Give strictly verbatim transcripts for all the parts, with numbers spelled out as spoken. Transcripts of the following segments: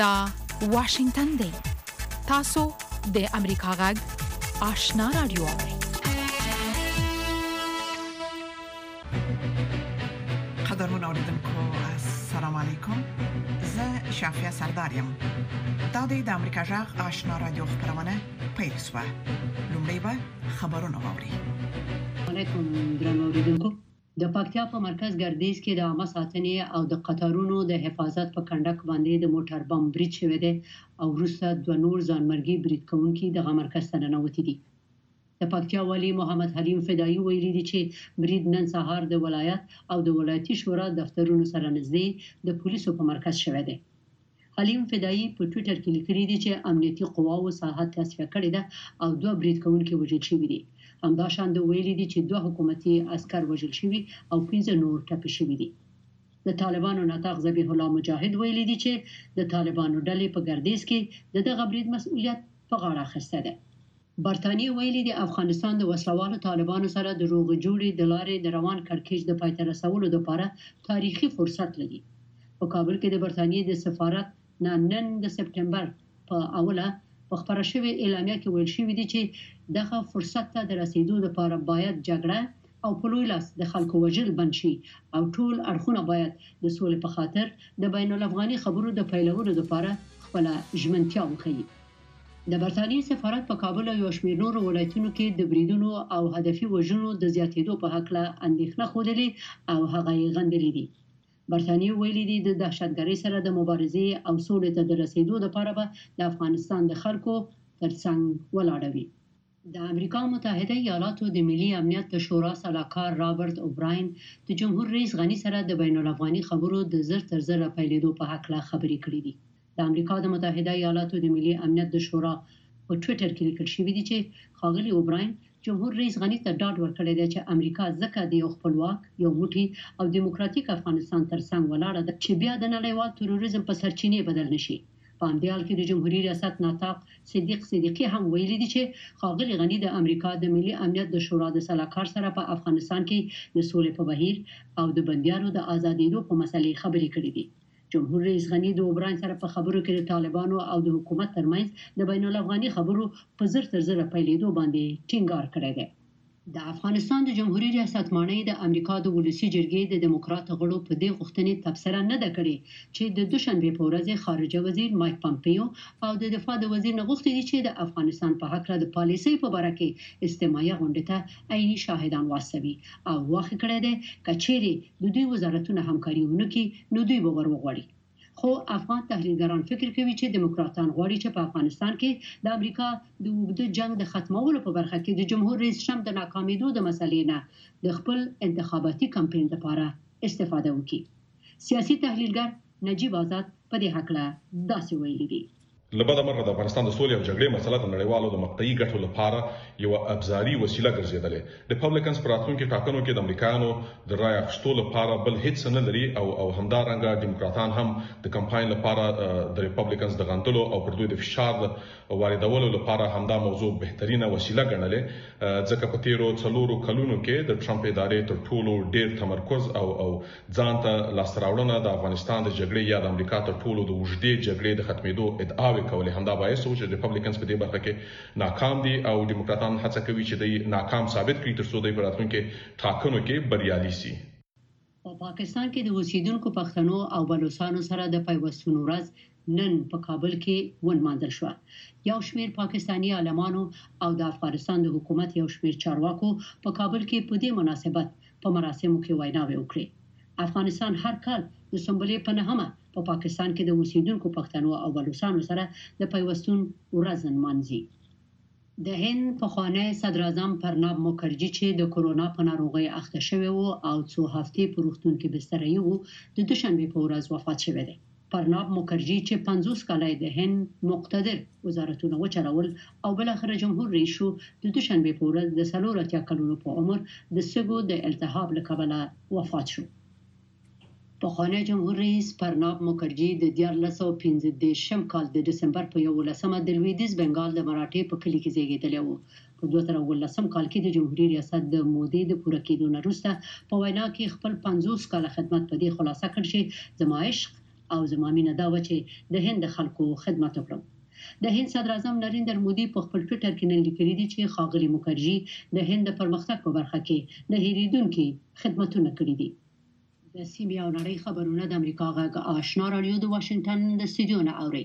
دا واشنگتن دی تاسو د امریکا غږ آشنا رادیو قدرمن اوریدونکو السلام علیکم زه شافیا سردارم دا د امریکا غږ آشنا رادیو خبرونه پیل شوه لومړی به خبرونه واوري علیکم درنو اوریدونکو د پکتیا په مرکز ګردیز کې د عامه ساتنې او د قطارونو د حفاظت په کنډک باندې د موټر بم بریډ شوی دی او وروسته دوه نور ځانمرګي بریډ کوونکي دغه مرکز ته ننوتي دي. د پکتیا والی محمد حلیم فدایي ویلي دی چې بریډ نن سهار د ولایت او د ولایتي شورا دفترونو سره نږدې د پولیسو په مرکز شوی دی. حلیم فدایي په ټوئیټر کې لیکلي دی چې امنیتي قواو ساحه تصفیه کړې ده او دوه بریډ کوونکي وژل شوي دي. همداشان د ویلي دي چې دوه حکومتي عسكر وژل شوي او پنځه نور ټپي شوي دي. د طالبانو ناطق ذبیح الله مجاهد ویلي دي چې د طالبانو ډلې په ګردیز کې د دغه بریډ مسؤلیت په غاړه اخیسته ده. برتانیې ویلي دي افغانستان د وسلوالو طالبانو سره د روغ جوړې د لارې د روان کړکېچ د پای ته رسولو لپاره تاریخي فرصت لري. په کابل کې د برتانیې د سفارت نن د سپټمبر په اوله په خبره شوې اعلامیه کې ویل شوی دی چې دغه فرصت ته د رسیدو لپاره باید جګړه او په لوی لاس د خلکو وژل بند شي او ټول اړخونه باید د سولې په خاطر د بین الافغاني خبرو د پیلولو لپاره خپل ژمنتیا وکړي. د برتانیې سفارت په کابل او یو شمېر نورو ولایتونو کې د بریدونو او هدفي وژنو د زیاتېدو په هکله اندېښنه ښودلې او هغه یې غندلې دي. برتانیې ویلي دي د دهشتګرۍ سره د مبارزې او سولې ته د رسیدو لپاره به د افغانستان د خلکو ترڅنګ ولاړ وي. د امریکا متحده ایالاتو د ملي امنیت د شورا سلاکار رابرټ اوبراین د جمهور رئیس غني سره د بین الافغاني خبرو د زر تر زر پیلېدو په هکله خبرې کړې دي. د امریکا د متحده ایالاتو د ملي امنیت د شورا په ټوئیټر کې لیکل شوی دی چې ښاغلي اوبراین جمهور رئیس غني ته ډاډ ورکړی دی چې امریکا ځکه د یو خپلواک یو موټی او دیموکراتیک افغانستان ترڅنګ ولاړه ده چې بیا د نړیوال تروریزم په سرچینې بدل نشي. په همدې حال کې د جمهوریت ریاست ناطق صدیق صدیقی هم ویلي دی چې ښاغلي غني د امریکا د ملي امنیت د شورا د سلاکار سره په افغانستان کې د سولې په بهیر او د بندیانو د آزادېدو په مسلې خبرې کړې دي. جمهور رئیس غني د اوبراین سره په خبرو کې د طالبانو او د حکومت ترمنځ د بین الافغاني خبرو په زر تر زر پیلېدو باندې ټینګار کړی دی. د افغانستان د جمهوریت ریاست مانی د امریکا د ولسی جرګې د دیموکرات غړو په دې غوښتنې تبصره نه ده کړې چې د دوشنبه په ورځ خارجه وزیر مایک پامپیو او د دفاع د وزیر نه غوښتي دي چې د افغانستان په حق د پالیسۍ په اړه کې استماعي غونډه ته عیني شاهدان واسوي او واخې کړی دی کچېری د دوی وزارتونو همکاري ونکړي نو دوی به ورغوري. خو افغان تحلیلګران فکر کوي چې دیموکراتان غواړي چې په افغانستان کې د امریکا د اوږده جنگ د ختمولو په برخه کې د جمهور رئیس ټرمپ د ناکامیدو د مسلې نه د خپل انتخاباتي کمپاین لپاره استفاده وکړي. سیاسي تحلیلګر نجیب آزاد په دې هکله داسې ویلي دی. لبدا مرغه د افغانستان د سولې او جګړې مسله د نړیوالو د مقطعي ګټو لپاره یو ابزاري وسیله ګرځېدلې. ریپبلیکنز په راتلونکي ټاکنو کې د امریکایانو د رای اخیستو لپاره بل هیڅ نه لري او او همدارنګه دیموکراتان هم د کمپاین لپاره د ریپبلیکنز د غندلو او پر دوی د فشار واردولو لپاره همدا موضوع بهترینه وسیله ګڼلې، ځکه په تیرو څلورو کلونو کې د ټرمپ ادارې تر ټولو ډیر تمرکز او او ځان ته لاسته راوړنه د افغانستان د جګړې یا د امریکا تر ټولو د اوږدې جګړې د ختمېدو ادعا کولې. همدا باعث و چې ریپبلیکنز په دې برخه کې ناکام دي او دیموکراتان هڅه کوي چې دوی ناکام ثابت کړي تر څو دوی په راتلونکي ټاکنو کې بریالي شي. په پاکستان کې د اوسیدونکو پښتنو او بلوچستانو سره د پیوستون ورځ نن په کابل کې ونمانځل شو. یو شمېر پاکستانی عالمانو او د افغانستان د حکومت یو شمېر چارواکو په کابل کې په دې مناسبت په مراسمو کې ویناوې وکړې. افغانستان هر کال د سنبلې په نهمه په پا پاکستان کې د اوسیدونکو پښتنو او بلوچستانو سره د پیوستون ورځ نمانځي. د هند پخوانی صدر اعظم پرناب مکرجي چې د کورونا په ناروغۍ اخته شوی و او څو هفتې په روغتون کې بسترې وو د دوشنبه په ورځ وفات شوی دی. پرناب مکرجي چې پنځوس کاله د هند مقتدر وزارتونه وچلول او بل اخر جمهور رئیس شو د دوشنبه په ورځ د څلور اتیا کلونو په عمر د سږو د التهاب له کبله وفات شو. پخوانی جمهور رئیس پرناب مکرجي د دیارلس سوه پنځه دېرشم کال د دسمبر په یولسمه د لویدیځ بنګال د مراټې په کلي کې زیږېدلی و. په دوه زره اوولسم کال کې د جمهوریت ریاست د مودې د پوره کېدو نه وروسته په وینا کې خپل پنځوس کاله خدمت په دې خلاصه کړ چې زما عشق او زما مینه دا و چې د هند خلکو خدمت وکړم. د هند صدر اعظم نریندر مودي په خپل ټوئیټر کې نن لیکلي دي چې ښاغلي مکرجي د هند د پرمختګ په برخه کې نه هېریدونکي خدمتونه کړي دي. د سیمې او نړۍ خبرونه د امریکا غږ آشنا رادیو د واشنگټن د استودیو نه اوري.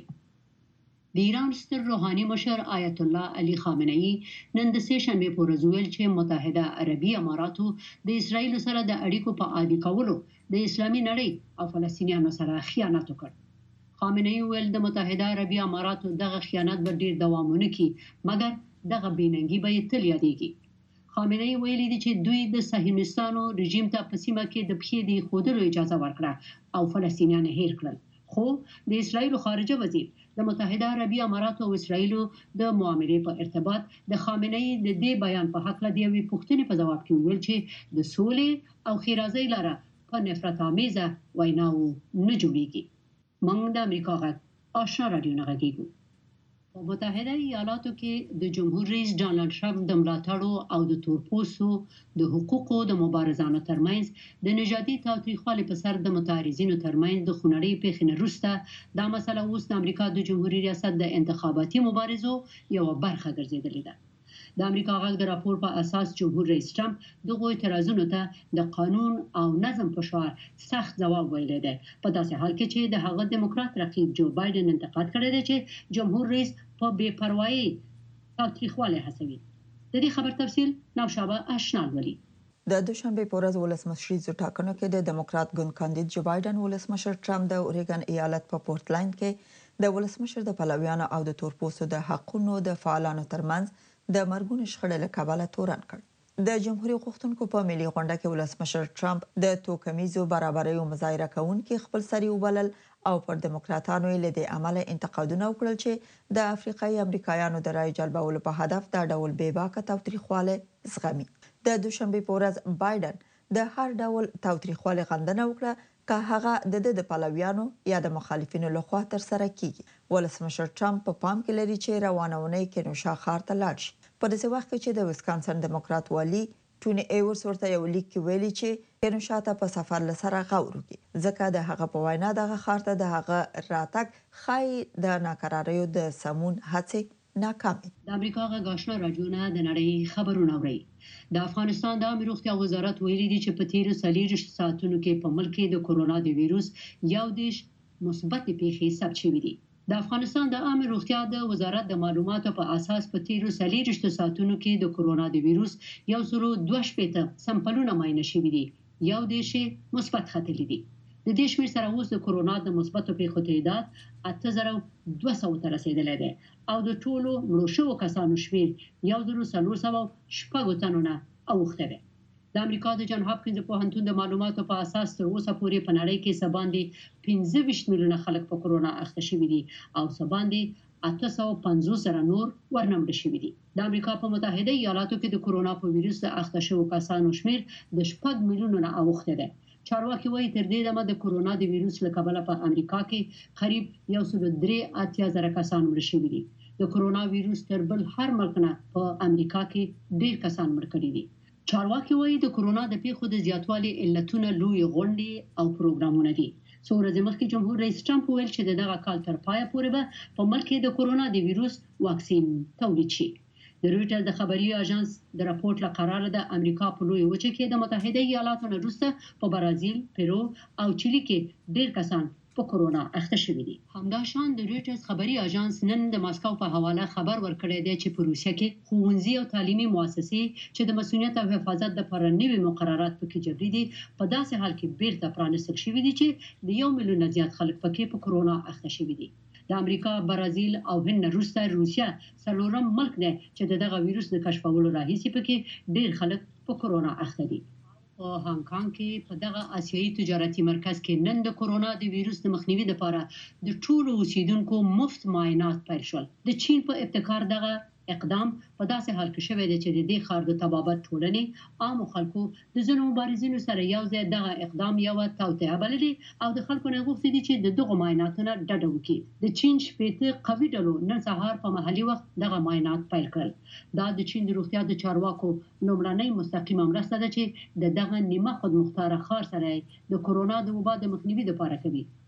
د ایران ستر روحاني مشر آیت الله علي خامنه‌ای نن د سه شنبه په ورځ ویل چې متحده عربي اماراتو د اسرایل سره د اړیکو په عادي کولو د اسلامي نړۍ او فلسطینیانو سره خیانت وکړ. خامنه‌ای ویل د متحده عربي اماراتو دغه خیانت به ډیر دوام ونه کړي مګر دغه بېننګي به تل یادېږي. خامنه‌ای ویلي دي چې دوی د صهیونیستانو رژیم ته په سیمه کې د پښې د خودلو اجازه ورکړه او فلسطینیان هیر کړل. خو د اسرایل خارجه وزیر د متحده عربي اماراتو او اسرایل د معاملې په ارتباط د خامنه‌ای د دې بیان په حق لدی وی پوښتنې په جواب کې ویل چې د سولې او خیرازۍ لاره په نفرت آمیزه ویناو نه جوړیږي. موږ د امریکا غږ آشنا رادیو نه غږیږو. په متحده ایالاتو کې د جمهور رئیس ډانلډ ټرمپ د ملاتړو او د تورپوستو د حقوقو د مبارزانو ترمنځ د نژادي تاوتریخوالي په سر د متحرزینو ترمنځ د خونړۍ پیښې نه وروسته دا مسله اوس د امریکا د جمهوریت ریاست د انتخاباتي مبارزو یو برخه ګرځېدلې ده. د امریکا غږ د راپور په اساس جمهور رئیس ټرمپ دغه اعتراضونو ته د قانون او نظم په شعار سخت ځواب ویلی دی په داسې حال کې چې د هغه دیموکرات رقیب جو بایدن انتقاد کړی دی چې جمهور رئیس په بې پروايي تاوتریخوالی هڅوي. د دې خبر تفصیل نوشابه آشنا ولي. د دوشنبه په ورځ ولسمشریزو ټاکنو کې د دیموکرات ګوند کاندید جو بایدن ولسمشر ټرمپ د اوریګن ایالت په پورټلند کې د ولسمشر د پلویانو او د تورپوستو د حقونو د فعالانو ترمنځ د مرګونو شخړې له کبله تورن کړ. د جمهوریت غوښتونکو په ملي غونډه کې ولسمشر ټرمپ د توکمیزو برابریو مظاهره کوونکي خپل سری وبلل او پر دیموکراتانو له دې عمله انتقادونه وکړل چې د افریقایي امریکایانو د رای جلبولو په هدف دا ډول بېباکه تاوتریخواله زغمي. د دوشنبه په ورځ بایدن د هر ډول تاوتریخواله غندنه وکړه که هغه د د پلویانو یا د مخالفینو لخوا تر سره کیږي. ولسمشر ټرمپ په پام کې لري چې روانونه کې نوشا خار ته لاړ شي. په داسې وخت کې چې د ویسکانسن دیموکرات والی ټونی ایورز ورته یو لیک کې ویلي چې کینوشا ته په سفر لسره غور وکړي ځکه د هغه په وینا دغه خار ته د هغه راتګ خای د ناکراریو د سمون هڅې ناکامې. د امریکا غږ آشنا رادیو نه د نړۍ خبرونه اوري. د افغانستان د عامه روغتیا وزارت ویلي دی چې په تیرو څلوېښتو ساعتونو کې په ملک کې د کورونا د وایروس یو دیش مثبت پیښې ثبت شوې دي. د افغانستان د عامه روغتیا د وزارت د معلوماتو په اساس په تیرو څلوېښتو ساعتونو کې د کورونا د وایروس یو سل دوه شپېته سمپلونه معاینه شوي دي. یو دیش مثبت ختلي دي. د دې شمېر سره اوس د کورونا د مثبتو پیښو تعداد اته زره دوه سوه ته رسیدلی دی او د ټولو مړو شوو کسانو شمېر یو زر څلور سوه شپږ تنو نه اوښتی دی. د امریکا د جان هاپکینز پوهنتون د معلوماتو په اساس تر اوسه پورې په نړۍ کې سباندې پنځه ویشت میلیونه خلک په کورونا اخته شوي دي او سباندې اته سوه پنځوس زره نور ورنمړه شوي دي. د امریکا په متحده ایالاتو کې د کورونا په ویروس د اخته شوو کسانو شمېر د شپږ میلیونو نه اوښتی دی. چارواکي وایي تر دې دمه د کورونا د ویروس له کبله په امریکا کې قریب یو سل درې اتیا زره کسان مړه شوي دي. د کورونا ویروس تر بل هر ملک نه په امریکا کې ډېر کسان مړه کړي دي. چارواکي وایي د کورونا د پیښو د زیاتوالي علتونه لوی غونډې او پروګرامونه دي. څو ورځې مخکې جمهور رئیس ټرمپ ویل چې د دغه کال تر پایه پورې به په ملک کې د کورونا د ویروس واکسین تولید شي. د رویټر د خبري اژانس د راپورټ له قراره د امریکا په لوی وچه کې د متحده ایالاتو نه وروسته په برازیل، پیرو او چیلي کې ډېر کسان په کورونا اخته شوي دي. همداشان د رویټرز خبري اژانس نن د ماسکو په حواله خبر ورکړی دی چې په روسیه کې ښوونځي او تعلیمي مؤسسې چې د مسؤلیت او حفاظت لپاره نوي مقررات پکې جبري دي په داسې حال کې بیرته پرانیستل شوي دي چې د یو میلیون زیات خلک پکې په کورونا اخته شوي دي. د امریکا، برازیل او هند وروسته روسیه څلورم ملک دی چې دغه ویروس د کشفولو راهیسې پکې ډېر خلک په کورونا اخته دي. په هانګ کانګ کې په دغه آسیایي تجارتي مرکز کې نن د کورونا د ویروس د مخنیوي لپاره د ټولو اوسیدونکو مفت معاینات پیل شول. د چین په ابتکار دغه اقدام په داسې حال کې شوی دی چې د دې ښار د طبابت ټولنې عامو خلکو د ځینو مبارزینو سره یو ځای دغه اقدام یوه توطیه بللې او د خلکو نه غوښتي دي چې د دغو معایناتو نه ډډه وکړي. د چین شپېته قوي ډلو نن سهار په محلي وخت دغه معاینات پیل کړل. دا د چین د روغتیا د چارواکو لومړنۍ مستقیمه مرسته ده چې د دغه نیمه خودمختاره ښار سره د کورونا د وبا د مخنیوي لپاره کوي.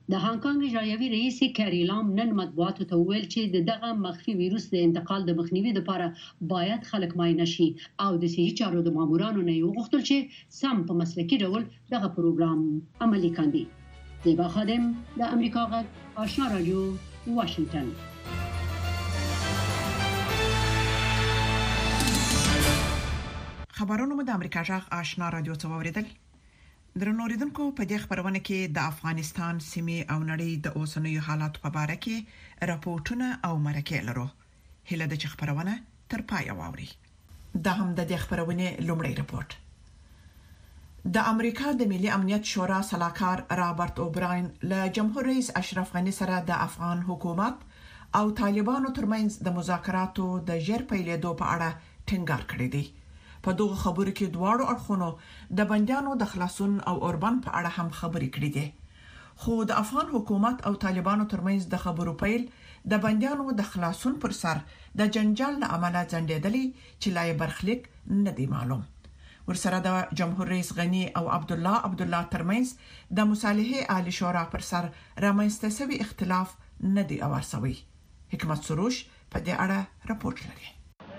د هانګ کانګ اجرایوي رئیس کری لام نن مطبوعاتو ته ویل چې دغه مخفي ویروس د انتقال د مخنیوي لپاره باید خلک معاینه شي او د صحي چارو د مامورانو نه یو غوښتل چې سم په مسلکي ډول دغه پروګرام عملي کړي. زیبا خادم د امریکا غږ آشنا رادیو واشنگټن. خبرونه مو د امریکا جغ آشنا رادیو څخه اوریدل. درنو اوریدونکو په دې خبرونه کې د افغانستان سیمې او نړۍ د اوسنیو حالات په اړه کې راپورټونه او مرکې لرو. هله د خبرونه تر پای واوري. دا هم د دې خبرونه لومړی راپورټ. د امریکا د ملي امنیت شورا سلاکار رابرټ اوبراین له جمهور رئیس اشرف غنی سره د افغان حکومت او طالبانو ترمنځ د مذاکراتو د ژر پیلېدو په اړه ټینګار کړی دی. په دغه خبرو کې دواړو اړخونو د بندیانو د خلاصون او اوربان په اړه هم خبرې کړې دي. خو د افغان حکومت او طالبانو ترمنځ د خبرو پیل د بندیانو د خلاصون پر سر د جنجال له امله ځنډېدلې چې لا یې برخلیک نه دی معلوم. ورسره د جمهور رئیس غنی او عبد الله عبد الله ترمنځ د مصالحه عالی شورا پر سر رامنځته شوی اختلاف نه دی اورسوي. حکمت سروش په دې اړه راپورټ لري.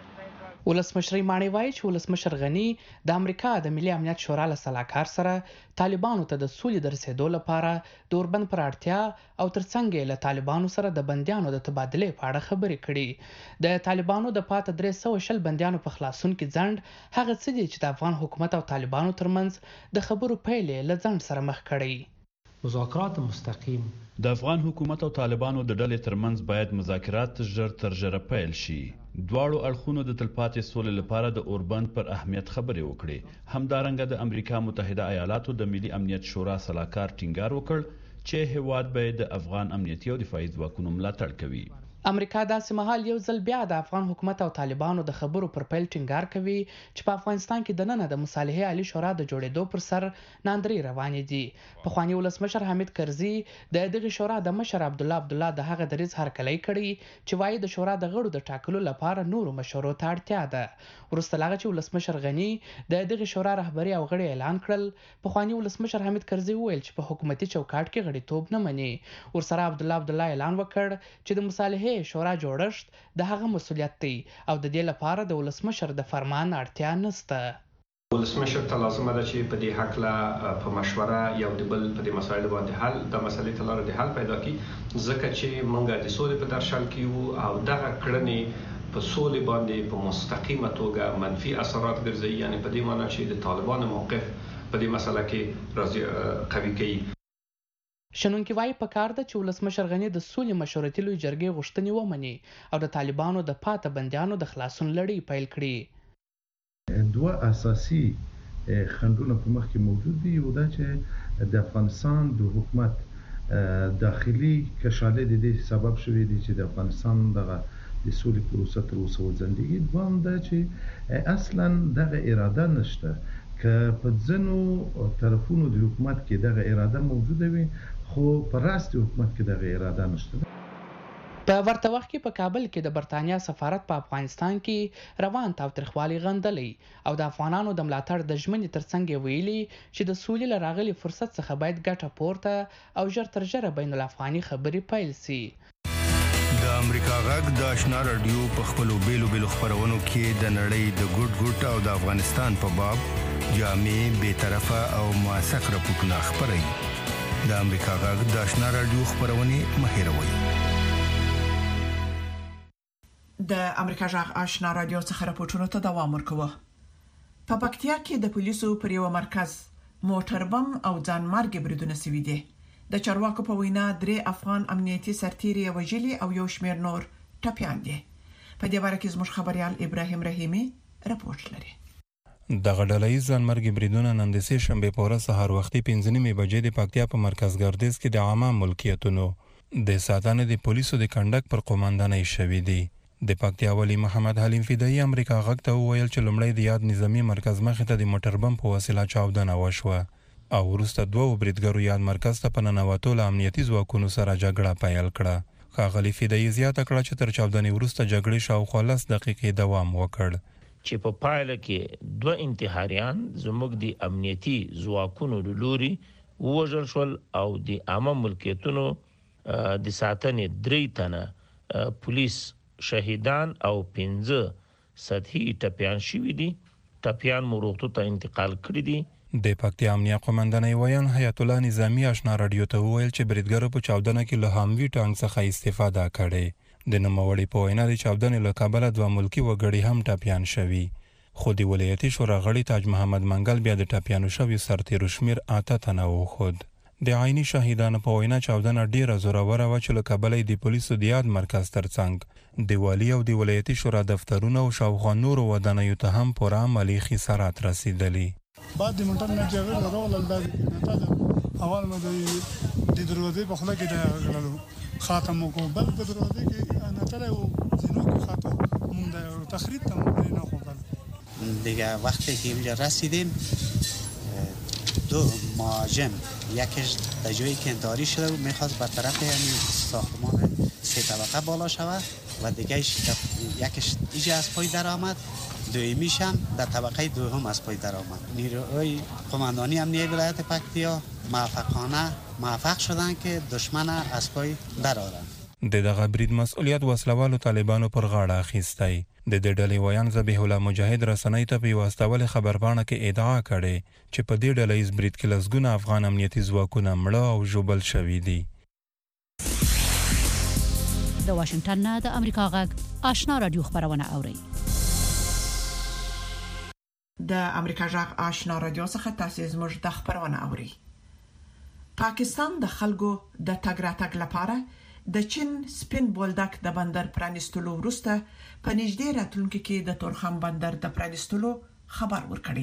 ولسمشر مانی وایي چې ولسمشر غنی د امریکا د ملي امنیت شورا له سلاکار سره طالبانو ته د سولې د رسیدو لپاره د اوربند پر اړتیا او ترڅنګ له طالبانو سره د بندیانو د تبادله په اړه خبرې کړي. د طالبانو د پات درې سوه شل بندیانو په خلاصون کې ځند هغه څه دي چې د افغان حکومت او طالبانو ترمنځ د خبرو پیل له ځند سره مخ کړي. مذاکرات مستقیم د افغان حکومت او طالبانو د ډلې ترمنځ باید مذاکرات ژر تر ژره پیل شي. دواړو اړخونو د تلپاتې سولې لپاره د اوربند پر اهمیت خبرې وکړي. همدارنګه د امریکا متحده ایالاتو د ملي امنیت شورا سلاکار ټینګار وکړ چې هیواد به د افغان امنیتي او دفاعي ځواکونو ملاتړ کوي. امریکا داسې مهال یو ځل بیا د افغان حکومت او طالبانو د خبرو پر پیل ټینګار کوي چې په افغانستان کې د نن د مصالحه عالی شورا د جوړېدو پر سر ناندري روانې دي. پخوانی ولسمشر حامد کرزي د دغه شورا د مشر عبد الله عبد الله د هغه دریځ هرکلی کړی چې وايي د شورا د غړو د ټاکلو لپاره نورو مشورو ته اړتیا ده. وروسته لاغه چې ولسمشر غنی د دغه شورا رهبری او غړي اعلان کړل، پخوانی ولسمشر حامد کرزي وویل چې په حکومتي چوکاټ کې غړیتوب نه مني. ورسره عبد الله عبد الله اعلان وکړ چې د مصالحه شورا جوړښت د هغه مسولیت دی او د دې لپاره د ولسمشر د فرمان اړتیا نشته. ولسمشر ته لازم ده چې په دې حق لا په مشوره یو د بل په دې مسایلو باندې حل د مسلې ته لاره د حل پیدا کړي، ځکه چې موږ د سولې په درشل کې وو او دغه کړنې په سولې باندې په مستقیمه توګه منفي اثرات ګرځي. یعنی په دې معنی چې د طالبانو موقف په دې مسله کې راځي قوي کوي. شنونکي وايي په کار ده چې ولسمشر غنی د سولې مشورتي لوی جرګې غوښتنې ومني او د طالبانو د پاته بندیانو د خلاصون لړۍ پیل کړي. دوه اساسي خنډونه په مخ کې موجود دي. یو دا چې د افغانستان د حکومت داخلي کشاله د دې سبب شوی دی چې د افغانستان دغه د سولې پروسه تر اوسه وځنډېږي. دویم دا چې اصلا دغه اراده نشته که په ځینو طرفونو د حکومت کې دغه اراده موجوده وي، خو په راست حکومت کې دغه اراده نشته. په ورته وخت کې په کابل کې د برتانیا سفارت په افغانستان کې روان تاوتریخوالي غندلی او د افغانانو د ملاتړ د ژمنې ترڅنګ ویلي چې د سولې له راغلي فرصت څخه باید ګټه پورته او ژر تر ژره بین الافغاني خبرې پیل سي. د امریکا غږ د آشنا رادیو په خپلو بیلو بیلو خبرونو کې د نړۍ د ګوټ ګوټ او د افغانستان په باب جامع، بی‌طرفه او موثق راپورټونه خپروي. د امریکا غږ د آشنا رادیو خبرونه مه هېروئ. د امریکا غږ آشنا رادیو څخه راپورټونو ته دوام ورکوه. په پکتیا کې د پولیسو پر یو مرکز موټر بم او ځانمرګ بریدونه شوي دي. د چارواکو په وینا درې افغان امنیتي سرتیري وژلي او یو شمېر نور ټپیان دي. په دې باره کې زموږ خبريال ابراهیم رحیمي راپورټ لري. دغه ډلهییز ځانمرګي بریدونه نن د سې شنبې په ورځ سهار وختي پنځه نیمې بجې د پکتیا په مرکز ګردیز کې د عامه ملکیتونو د ساتنې د پولیسو د کنډک پر قوماندانۍ شوي دي. د پکتیا والی محمد حلیم فدایي امریکا غږ ته وویل چې لومړی د یاد نظامی مرکز مخې ته د موټر بم په وسیله چاودنه وشوه او وروسته دوه بریدګرو یاد مرکز ته په ننوتو له امنیتي ځواکونو سره جګړه پیل کړه. ښاغلي فدایي زیاته کړه چې تر چاودنې وروسته جګړې شاوخوا لس دقیقې دوام وکړ. چې په پایله کې دوه انتحاریان زموږ د امنیتي ځواکونو له لوري ووژل شول او د عامه ملکیتونو د ساتنې درې تنه پولیس شهیدان او پنځه سطحي ټپیان شوي دي. ټپیان مو روغتون ته انتقال کړي دي. د پکتیا امنیه قومندانۍ ویان حیات الله نظامی آشنا رادیو ته وویل چې بریدګرو په چاودنه کې له هاموي ټانک څخه استفاده کړې. د نوموړي په وینا د چاودنې له کبله دوه ملکي وګړي هم ټپیان شوي، خو د ولایتي شورا غړي تاج محمد منګل بیا د ټپیانو شویو سرتیرو شمیر اته تنه وښود. د عیني شهیدانو په وینا چاودنه ډیره زوروره وه چې له کبله د پولیسو د یاد مرکز ترڅنګ د والي او د ولایتي شورا دفترونه او شاوخوا نورو ودانیو ته هم پوره عملي خسارات رسیدلي. بعد د موټر نه جګړه راغله بعد نه اول مې د دروازې په خله کې دا غللو خاتم کو بل په دروازې کې نه تل او زینو کې خاتم مونږ د تخریب ته مونږ نه خوبل دیگه. وقتی که اینجا رسیدیم دو مهاجم یکیش در جایی که انتحاری شده بود میخواست بر طرف یعنی ساختمان سه طبقه بالا شود و دیگه یکیش ایجا از پای در آمد، دویمیش هم در طبقه دوم از پای در آمد. نیروهای قماندانی امنیه ولایت پکتیا موفقانه موفق شدن که دشمن از پای در آورند. د دغه برید مسؤلیت وسلوالو طالبانو پر غاړه اخیستی. د دې ډلې ویان ذبیح الله مجاهد رسنۍ ته په یوه استولې خبرپاڼه کې ادعا کړې چې په دې ډله ییز برید کې لسګونه افغان امنیتي ځواکونه مړه او ژوبل شوي دي. د واشنگټن نه د امریکا غږ آشنا رادیو خبرونه اوري. د امریکا غږ آشنا رادیو څخه تاسو زموږ د خبرونه اوري. پاکستان د خلکو د تګ راتګ لپاره د چین سپین بولدک د بندر پرانیستلو وروسته په نږدې راتلونکي کې د تورخم بندر د پرانیستلو خبر ورکړی.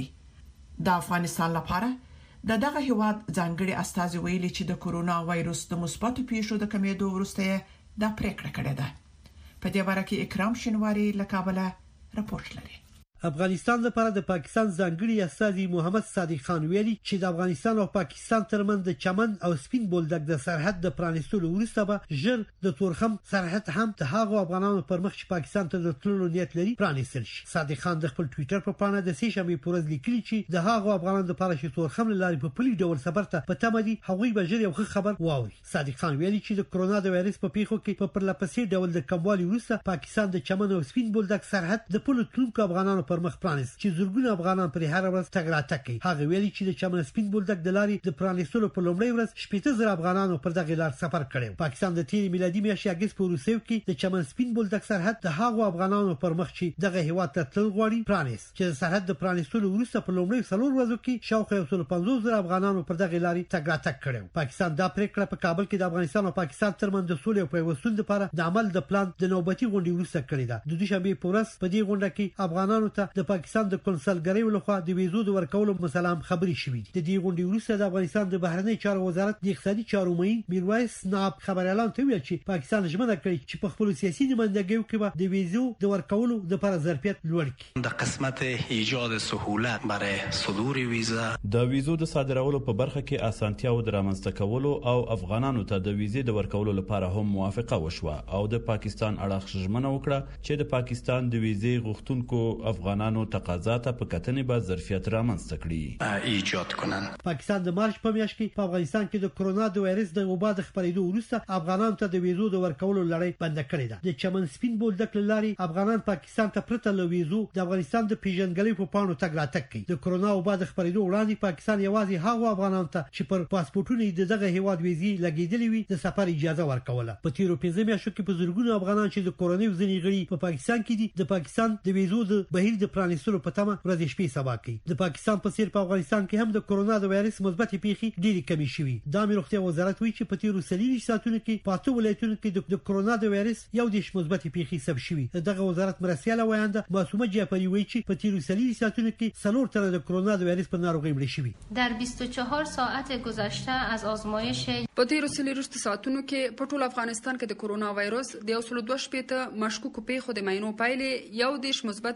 د افغانستان لپاره د دغه هیواد ځانګړي استازي ویلي چې د کورونا وایروس د مثبتو پیښو د کمیدو وروسته دا پریکړه کړې ده. په دې اړه کې اکرام شینواری له کابل راپورټ لري. افغانستان لپاره د پاکستان ځانګړي استازي محمد صادق خان ویلي چې د افغانستان او پاکستان ترمنځ د چمن او سپین بولدک د سرحد د پرانیستلو وروسته به ژر د تورخم سرحد هم د هغو افغانانو پر مخ چې پاکستان ته د تللو نیت لري پرانیستل شي. صادق خان د خپل ټوئیټر په پاڼه د سې شنبې په ورځ لیکلي چې د هغو افغانانو لپاره چې تورخم لاري په پلي ډول سفر ته په تمه دي هغوی به ژر یو خبر واوري. صادق خان ویلي چې د کرونا د وایرس په پیښو کې په پرلپسې ډول د کموالي وروسته پاکستان د چمن او سپین بولدک سرحد د پلو تلونکو افغانانو پر مخ پرانیست چې زرګونه افغانان پر هر ورځ تګ راتګ کوي. هغه ویلي چې د چمن سپین بولدک د لارې د پرانیستلو په لومړۍ ورځ شپږ زره افغانانو پر دغه لار سفر کړی. پاکستان د تیر میلادي میاشتې اگست په روسیو کې د چمن سپین بولدک سرحد د هغو افغانانو پر مخ چې دغه هیواد ته تلل غواړي پرانیست، چې د سرحد د پرانیستلو وروسته په لومړۍ څلور ورځو کې شاوخوا یو سل پنځوس زره افغانانو پر دغه لارې تګ راتګ کړی. پاکستان دا پریکړه په کابل کې د افغانستان او پاکستان ترمنځ د سولې او پیوستون لپاره د عمل د پلان د نوبتي غونډې وروسته کړې ده. د دوشنبه په ورځ په دې غونډه کې افغانانو ته د پاکستان د کنسلګرۍ لخوا د ویزو د ورکولو مسلام خبري شوې. د دې غونډې وروسته د افغانستان د بهرنی چارو وزارت د اقتصادي چارو مین میرویس ناب خبر اعلان کوي چې پاکستان ژمنه کړې چې په خپل سیاسي نیمندګیو کې به د ویزو د ورکولو د پر ظرفیت لوړ کړي. د قسمت ایجاد سهولت برای صدور ویزا د ویزو د صادرولو په برخه کې اسانتیا او د رامنځته کولو او افغانانو ته د ویزې د ورکولو لپاره هم موافقه وشوه او د پاکستان اړخ ژمنه وکړه چې د پاکستان د ویزې غوښتونکو افغانانو تقاضا ته په کتنې به ظرفیت رامنځته کړي ایجاد کنن. پاکستان د مارچ په میاشت کې په افغانستان کې د کرونا د وایرس د وبا د خپرېدو وروسته افغانانو ته د ویزو د ورکولو لړۍ بند کړې ده. د چمن سپین بولدک لاري افغانان پاکستان ته پرته له ویزو د افغانستان د پیژنګلۍ په پاڼو تګ راتګ کوي. د کرونا وبا د خپرېدو وړاندې پاکستان یوازې هغو افغانانو ته چې پر پاسپورتونو د دغه هیواد ویزې لګېدلې وي د سفر اجازه ورکوله. په تیرو پنځه میاشتو کې په زرګونو افغانان چې د کوروني ځینې غړي په پاکستان کې دي د پاکستان د ویزو د بهیر د پرانیستلو په تمه ورځې شپې سبا کوي. د پاکستان په څیر په افغانستان کې هم د کرونا د وایرس مثبت پیښې ډېرې کمې شوې. د امیر روغتیا وزارت وایي چې په تیرو څلوېښتو ساعتونو کې په اته ولایتونو کې د کرونا د وایرس یو دیش مثبت پیښې ثبت شوې. دغه وزارت مرستیاله وایانده معصومه جعفری وایي چې په تیرو څلوېښتو ساعتونو کې څلور تنه د کرونا د وایرس په ناروغۍ مړه شوي. در بیست و چهار ساعت گذشته از آزمایش په تیرو څلوېښتو ساعتونو کې په ټول افغانستان کې د کرونا وایرس د یو سل دوه شپېته مشکوکو پیښو د معاینو پایلې یو دیش مثبت پیښې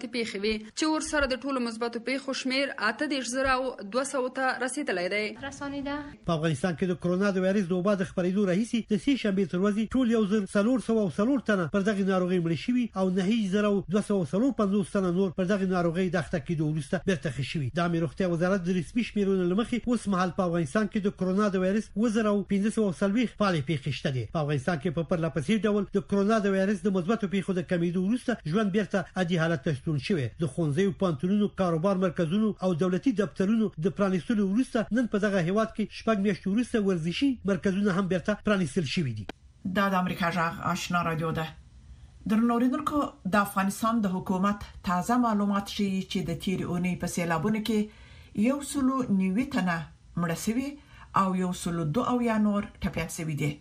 دي چې ور سره د ټولو مثبتو پیښو شمیر اته دېرش زره او دوه سوه ته رسیدلی دی. رسانیده په افغانستان کې د کرونا د وایرس د وبا د خپرېدو راهیسې د سې شنبې تر ورځې ټول یو زر څلور سوه او څلور تنه پر دغه ناروغي مړ شوي او نهه زره دوه سوه څلور پنځوس تنه نور پر دغه ناروغي د اخته کېدو وروسته بیرته ښه شوي. د عامه روغتیا وزارت د رسمي شمیرونو له مخې اوس مهال په افغانستان کې د کرونا د وایرس اووه زره پنځه سوه څلوېښت فعالې پیښې شته دي. په افغانستان کې په پرله پسې ډول د کرونا د وایرس د مثبتو پیښو د کمیدو وروسته ژوند بیرته عادي حالت ته ستون شوی. د ښوونځیو، پوهنتونونو، کاروبار مرکزونو او دولتي دفترونو د پرانیستلو وروسته نن په دغه هیواد کې شپږ میاشتې وروسته ورزشي مرکزونه هم بیرته پرانیستل شوي دي. دا د امریکا جغ آشنا رادیو ده. درنوریدونکو، د افغانستان د حکومت تازه معلومات ښیي چې د تیرې اونۍ په سیلابونو کې یو سلو نوي تنه مړه شوي او یو سلو دوه اویا نور ټپیان شوي دي.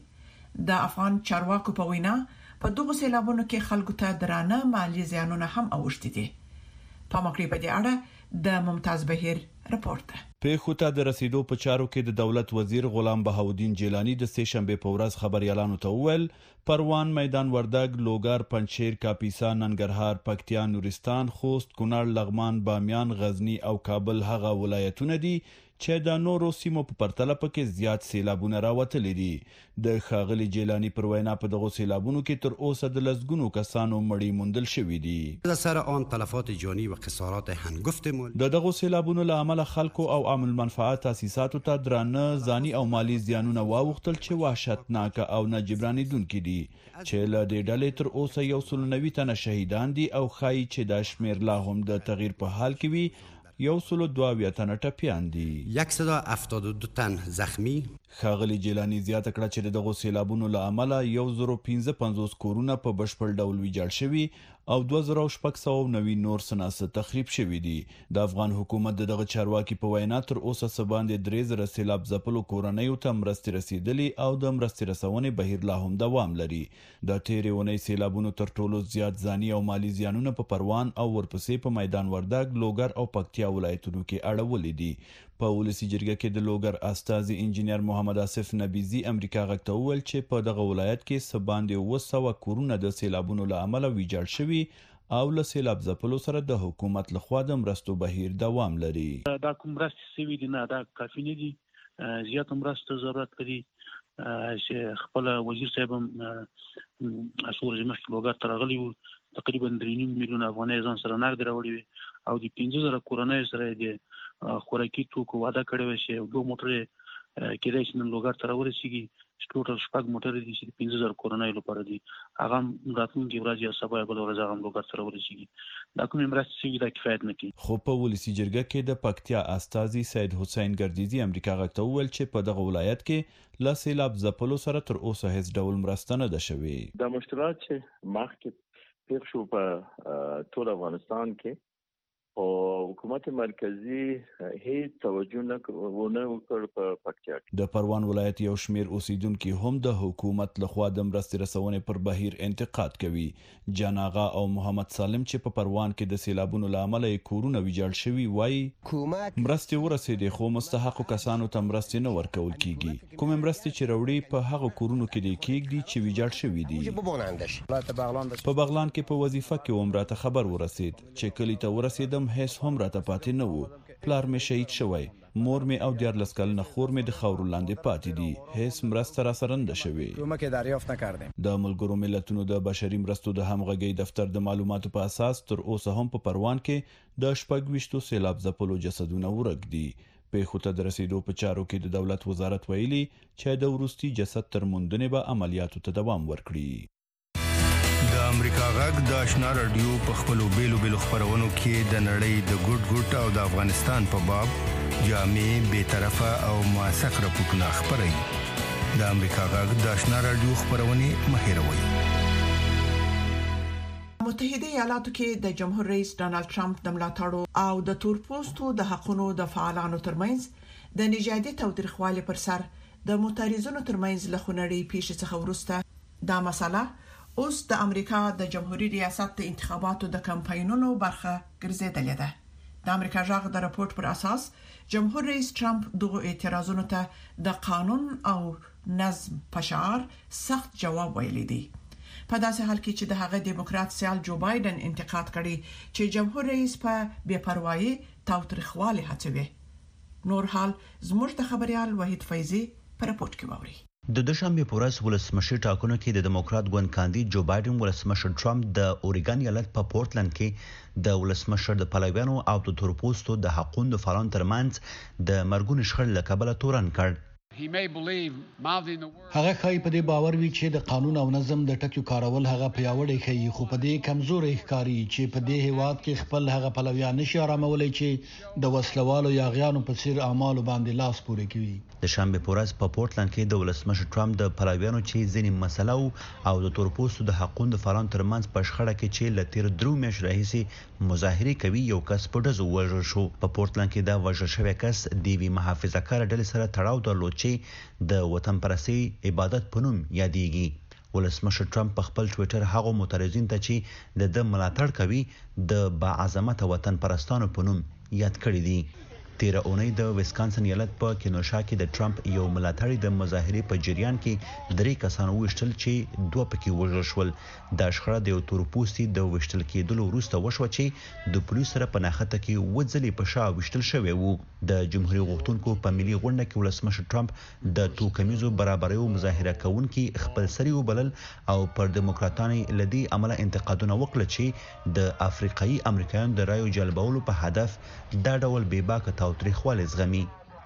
د افغان چارواکو په وینا په دغو سیلابونو کې خلکو ته درانه مالي زیانونه هم اوښتي دي. په مکړې په دې اړه د ممتاز بهیر رپورت ده. پیښو ته د رسیدو په چارو کې د دولت وزیر غلام بهاودین جیلانی د سې شنبې په ورځ خبريالانو ته وویل پروان، میدان وردګ، لوګر، پنجشیر، کاپیسا، ننګرهار، پکتیا، نورستان، خوست، کونړ، لغمان، بامیان، غزنی او کابل هغه ولایتونه دي چې د نورو سیمو په پرتله پکې زیات سیلابونه راوتلي دي. د ښاغلي جیلانی پر وینا په دغو سیلابونو کې تر اوسه د لسګونو کسانو مړي موندل شوي دي. سر آن تلفات جانی و خسارات هنگفت مال د دغو سیلابونو له امله خلکو او عام المنفعه تاسیساتو ته درانه ځاني او مالی زیانونه واوښتل چې وحشتناک او ناجبرانیدونکي دي چې له دې ډلې تر اوسه یو سلو نوي تنه شهیدان دي او ښایي چې دا شمیر لا هم د تغییر په حال کې وي. یو سلو دوه اویا تنه ټپیان دي. صد و هفتاد و دو تن زخمی. ښاغلي جیلانی زیاته کړه چې دغه سیلابونو له امله یو زر پنځه پنځوس کورونه په بشپړ ډول ویجاړ شوي او دوه زره شپږ سوه نوي نور څه تخریب شوي دي. د افغان حکومت د دغه چارواکي په وینا تر اوسه څه باندې درې زره سیلاب ځپلو کورنیو ته مرستې رسیدلي او د مرستې رسونې بهیر لا هم دوام لري. د تیرې اونۍ سیلابونو تر ټولو زیات ځاني او مالی زیانونه په پروان او ورپسې په میدان وردګ، لوګر او پکتیا ولایتونو کې اړولي دي. په ولسی جرګه کې د لوګر استاذ انجینر محمد آصف نبیزی امریکا غږ ته وویل چې په دغه ولایت کې څه باندې اووه سوه کورونه د سیلابونو له امله ویجاړ شوي او له سیلاب ځپلو سره د حکومت لخوا د مرستو بهیر دوام لري. دا کوم مرستې شوي دي نه، دا کافي نه دي، زیات مرستو ضرورت لري. چې خپل وزیر صاحب هم څو ورځې مخکې لوګر ته راغلی و، تقریبا درې نیم میلیونه افغانۍ ځان سره نغدې راوړې وې او د پنځه زره کورنیو سره د خوراکي توکو وعده کړې وه چې دوه موټرې کېدای شي نن لوګر ته راورسېږي چې ټوټل شپږ موټرې دي چې د پنځه زره کورنیو لپاره دي. هغه هم راتلونکې ورځ یا سبا یا بله ورځ هغه هم لوګر ته راورسېږي. دا کومې مرستې شوي دا کفایت نه کوي. خو په ولسي جرګه کې د پکتیا استازي سید حسین ګردیزي امریکا غږ ته وویل چې په دغه ولایت کې له سیلاب ځپلو سره تر اوسه هیڅ ډول مرسته نه ده شوې. دا مشکلات چې مخکې پېښ شو په ټول افغانستان کې او حکومت مرکزی هیڅ توجه نه وکړ په پکتیا کې. د پروان ولایت یو شمیر اوسیدونکو هم د حکومت لخوا د مرستې رسونې پر بهیر انتقاد کوي. جان آغا او محمد سالم چې په پروان کې د سیلابونو له امله کورونه ویجاړ شوي وایي مرستې ورسېدې خو مستحقو کسانو ته مرستې نه ورکول کیږي. کومې مرستې چې راوړي په هغه کورونو کې دي کېږدي چې ویجاړ شوي دي. په بغلان کې په وظیفه کې وم راته خبر ورسید چې کلی ته ورسېدم هیڅ هم راته پاتې نه وو. پلار مې شهید شوی، مور مې او دیارلس کلنه خور مې د خاورو لاندې پاتې دي. هیڅ مرسته راسره نه ده شوې. د ملګرو ملتونو د بشري مرستو د همغږۍ دفتر د معلوماتو په اساس تر اوسه هم په پروان کې د شپږ ویشتو سیلاب ځپلو جسدونه ورک دي. پیښو ته د رسیدو په چارو کې د دولت وزارت ویلي چې د وروستي جسد تر موندنې به عملیاتو ته دوام ورکړي. د امریکا غږ د آشنا رادیو په خپلو بیلو بیلو خبرونو کې د نړۍ د ګوټ ګوټ او د افغانستان په باب جامع، بیطرفه او موثق راپورټونه خپروي. د امریکا غږ د آشنا رادیو خبرونه مه هېروئ. متحده ایالاتو کې د جمهور رئیس ډانلډ ټرمپ د ملاتړو او د تورپوستو د حقوقو د فعالانو ترمنځ د نژادي تاوتریخوالي پر سر د معترضانو ترمنځ له خونړۍ پیښې څخه وروسته دا مسله اوس د امریکا د جمهوریت ریاست د انتخاباتو د کمپاینونو برخه ګرځیدلې ده. د امریکا ژغ د راپورټ پر اساس جمهور رئیس ټرمپ دغه اعتراضونو ته د قانون او نظم په شعار سخت جواب ویلی دی. په داسې حال کې چې د هغه دیموکرات سیال جو بایدن انتقاد کړي چې جمهور رئیس په بے پروايي تاوتریخوالي هڅوي. نور حال زموږ د خبريال وحید فیضی په رپورت کې ووري. د دوشنبه په ورځ ولسمشر ټاکنو کې د دیموکرات ګوند کاندید جو بایدن ولسمشر ټرمپ د اوريګان ایالت په پورتلند کې د ولسمشر د پلویانو او د تورپوستو د حقوقو فعالانو ترمنځ د مرګونو شخړې له کبله تورن کړ. هغه خای په دې باور وی چې د قانون او نظم د ټکو کارول هغه پیاوړی کوي، خو په دې کمزوري ښکاری چې په دې هیواد کې خپل هغه پلویان نشي آرامولای چې د وسلوالو یا غیانو په څیر اعمالو باندې لاس پورې کوي. د شنبه په ورځ په پورتلند کې د ولسمشر ټرمپ د پلویانو چې ځینې مسله او د تورپوستو د حقوقو فعالانو ترمنځ په شخړه کې چې لتیر درو میاشتې راهیسې مظاهره کوي یو کس په ډزو وژل شو. په پورتلند کې دا وژل شوی کس د وی محافظه‌کار ډلې سره تړاو درلود چې د وطن پرستی عبادت په نوم یادېږي. ولسمشر ټرمپ په خپل ټوئیټر هغه معترضین ته چې د د ملاتړ کوي د با عظمت وطن پرستانو په نوم یاد کړی دي. تیره اونۍ د ویسکانسن ایالت په کینوشا کې د ټرمپ یو ملاتړی د مظاهرې په جریان کې درې کسان وشتل چې دوه پکې وژل شول. د شخړه د یو تورپوستي د وشتل کېدلو وروسته وشو چې د پولیسو سره په ناخته کې وځلې په شا وشتل شوی وو. د جمهوریت غوښتونکو په ملي غونډه کې ولسمشر ټرمپ د توکمیزو برابریو مظاهره کوونکي خپل سری وبلل او پر دیموکراتانو لدی عمله انتقادونه وکړل چې د افریقایي امریکایانو د رایو جلبولو په هدف دا ډول بیباکه تاوتریخوالی زغمي.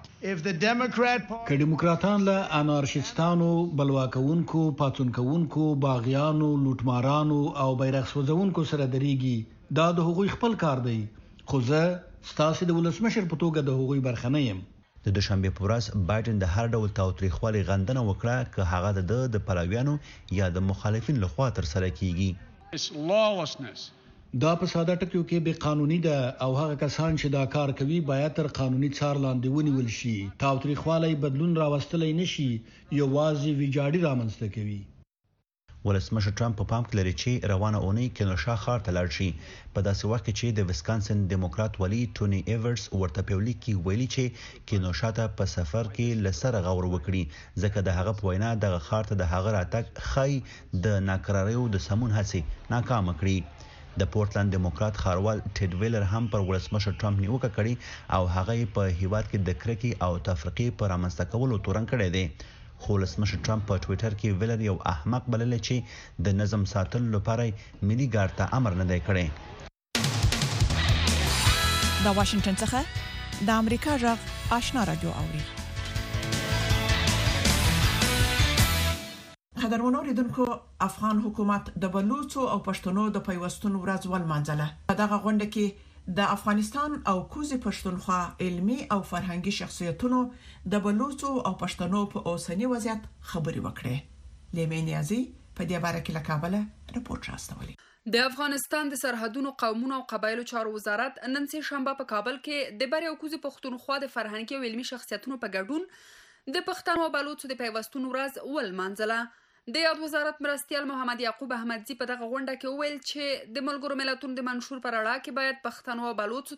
که دیموکراتان له انارشیستانو، بلواکونکو، پاتونکونکو، باغیانو، لوټمارانو او بیرغ سوځونکو سره درېږي دا د هغوی خپل کار دی، خو زه ستاسو د ولسمشر په توګه د هغوی برخه نه یم. د دوشنبه په ورځ بایدن د هر ډول تاوتریخوالي غندنه وکړه که هغه د د پلویانو یا د مخالفین لخوا تر سره کیږي. دا په ساده ټکو کې به قانوني ده او هغه کسان چې دا کار کوي باید تر قانوني څار لاندې ونیول شي. تاوتریخوالی بدلون راوستلی نشي، یوازې ویجاړي رامنځته کوي. ولسمشر ټرمپ په پام کې لري چې روانه اونۍ کینوشا ښار ته لاړ شي په داسې وخت کې چې د ویسکانسن دیموکرات ولی ټونی ایورز ورته په لیک کې ویلي چې کینوشا ته په سفر کې لسره غور وکړي ځکه د هغه په وینا د ښار ته د هغه راتګ خای د ناکراریو د سمون هڅې ناکام کړي. د پورتلند دیموکرات خاروال ټیډ ویلر هم پر ولسمشر ټرمپ نیوکه کړي او هغه په هیواد کې د کرکې او تفرقې پر رامنځته کولو تورن کړی دی. خو ولسمشر ټرمپ په ټوئیټر کې ویلر یو احمق بللی چې د نظم ساتلو لپاره ملي ګارد ته امر نه دی کړی. د واشنگټن څخه د امریکا غږ آشنا رادیو اوري. قدرمنو اوریدونکو، افغان حکومت د بلوچو او پښتنو د پیوستون ورځ ولمانځله. په دغه غونډه کې د افغانستان او کوزي پښتونخوا علمي او فرهنګي شخصیتونو د بلوچو او پښتنو په اوسنی وضعیت خبري وکړې. لیمینیازي په دې باره کې له کابل رپورټ راستولی. د افغانستان د سرحدونو، قومونو او قبایلو چارو وزارت نن سه شنبه په کابل کې د بری او کوزي پښتونخوا د فرهنګي او علمي شخصیتونو په ګډون د پښتنو او بلوچو د پیوستون ورځ ولمانځله. د یاد وزارت مرستیال محمد یعقوب احمدزی په دغه غونډه کې وویل چې د ملګرو ملتونو د منشور پر اړه کې باید پښتنو او بلوچو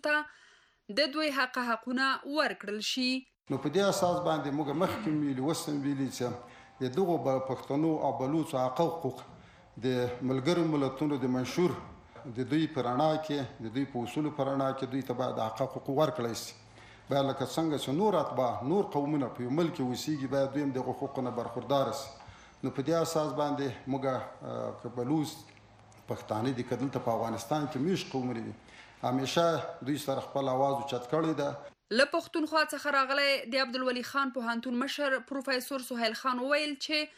ته د دوی حق حقونه ورکړل شي. نو په دې اساس باندې موږ مخکې ویلي وسم ویلي چې د دغه پښتنو او بلوچو حقوق د ملګرو ملتونو د منشور د دوی پر اړه کې د دوی په اصول پر اړه کې دوی ته باید حقوق ورکړل شي. بیا لکه څنګه چې نور اتباع نور قومونه په ملک اوسېږي باید دوی هم د حقوقو برخوردار شي. نو په دې اساس باندې موږ کبلوس پښتانه د کدل ته په افغانستان کې میش قوم لري همیشه دوی سره خپل आवाज اوچت کړی ده. له پښتونخوا څخه راغلی د عبدالولي خان پوهنتون مشر پروفیسور سهیل خان ویل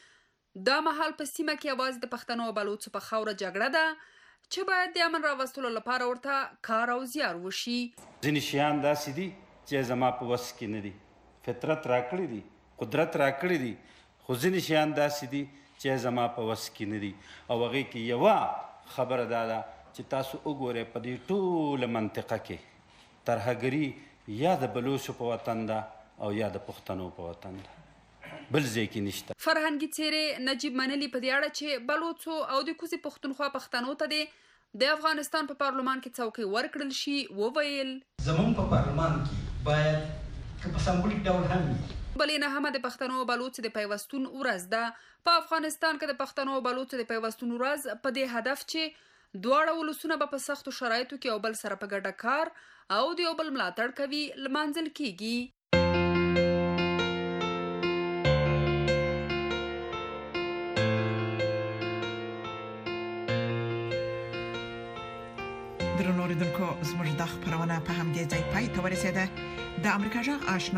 چې دا مهال په سیمه کې आवाज د پښتنو او بلوچو په خوره جګړه ده چې باید د امن راوستلو لپاره ورته کار او زیار وشي. ځینې شیان داسې دي چې زما په وس کې نه دي، فطرت راکړی دي، قدرت راکړی دي، خو ځینې شیان داسې دي چې زما په وس کې نه دي او هغې کې یوه خبره دا ده چې تاسو وګورئ په دې ټوله منطقه کې ترهګري یا د بلوچو په وطن ده او یا د پښتنو په وطن ده، بل ځای کې نشته. فرهنګي څیرې نجیب منلي په دې اړه چې بلوچو او د کوزي پښتونخوا پښتنو ته د د افغانستان په پارلمان کې څوکۍ ورکړل شي وویل زموږ په پارلمان کې باید که په سمبولیک ډول هم بلې نه هم د پښتنو او بلوچ د پیوستون ورځ ده. په افغانستان کې د پښتنو او بلوچ د پیوستون ورځ په دې هدف چې دواړه ولسونه به په سختو شرایطو کې یو بل سره په ګډه کار او د یو بل ملاتړ کوي لمانځل کیږي. درنو اوریدونکو زموږ د خبرونه په همدې ځای پای ته ورسېده. د امریکا جغ آشنا